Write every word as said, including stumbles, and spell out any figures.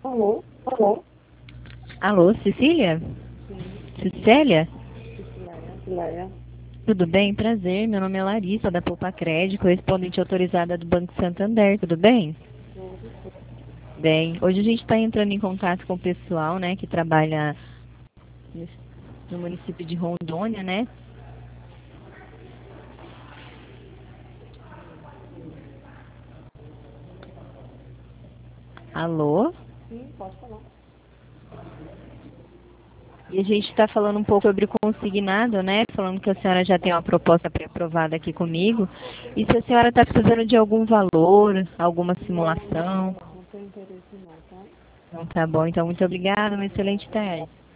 Alô? Alô? Alô, Cecília? Sim, Cecília? Leia. Tudo bem? Prazer, meu nome é Larissa, da Poupa Crédito, correspondente autorizada do Banco Santander, tudo bem? Bem, hoje a gente está entrando em contato com o pessoal, né, que trabalha no município de Rondônia, né? Alô? Sim, pode falar. E a gente está falando um pouco sobre o consignado, né? Falando que a senhora já tem uma proposta pré-aprovada aqui comigo. E se a senhora está precisando de algum valor, alguma Não, simulação? não tem interesse não, tá? Então tá bom, então muito obrigada, uma excelente tarde.